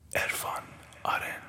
عرفان آرن.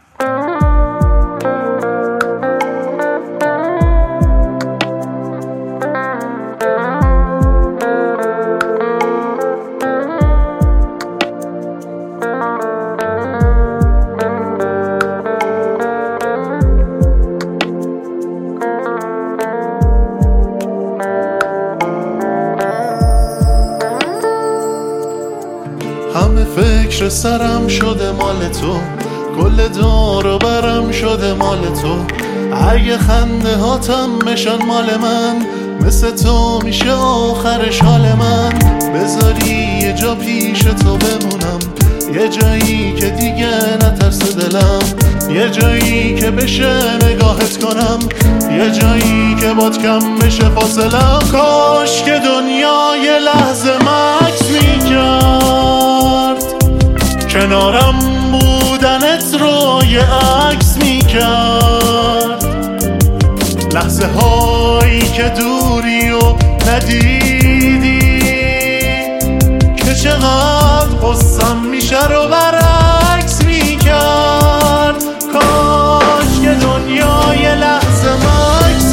همه فکر سرم شده مال تو، کل دور و برم شده مال تو. اگه خنده هاتم بشن مال من، مثل تو میشه آخرش حال من. بذاری یه جا پیش تو بمونم، یه جایی که دیگه نترسه دلم، یه جایی که بشه نگاهت کنم، یه جایی که باد کم بشه فاصلم. کاش که دنیا یه لحظه مکس میکرد، کنارم بودنت رو یه عکس میکرد. لحظه هایی که دوری و ندیدی، که چقدر قصم میشه رو برعکس میکرد. کاش که دنیا یه لحظه مکس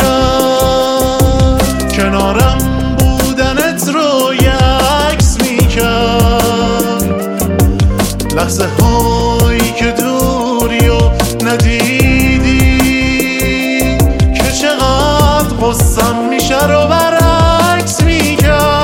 میکرد، کنارم بودنت رو یه عکس میکرد. لحظه هایی که دوری و ندیدی، که چقدر قصم میشه رو برعکس میکرد.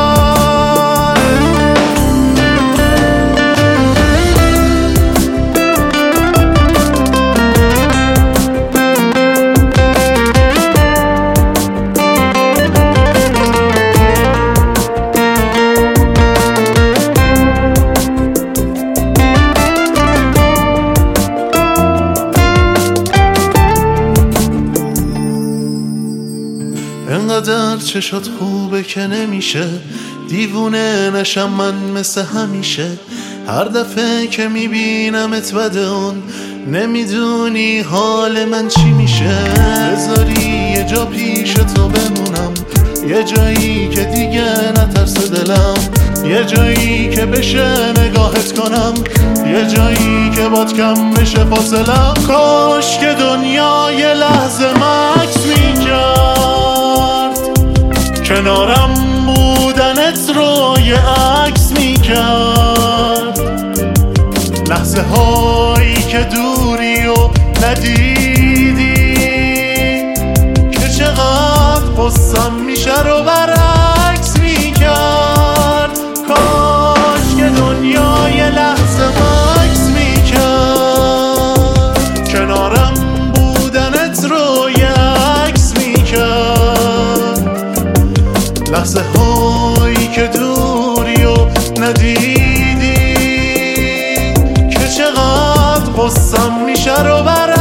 انقدر چشات خوبه که نمیشه دیوونه نشم من مثل همیشه. هر دفعه که میبینمت بده اون، نمیدونی حال من چی میشه. بذاری یه جا پیش تو بمونم، یه جایی که دیگه نترسه دلم، یه جایی که بشه نگاهت کنم، یه جایی که باد کم بشه فاصلم. کاش که دنیا یه لحظه مکس میکرد، کنارم بودنت رو یه عکس میکرد. لحظه هایی که دوری و ندیدی، که چقدر قصم میشه رو برعکس میکرد. کاش که دنیا یه لحظه مکس میکرد، کنارم بودنت رو یه عکس میکرد. لحظه هایی که دوری و ندیدی، که چقدر قصم میشه رو برعکس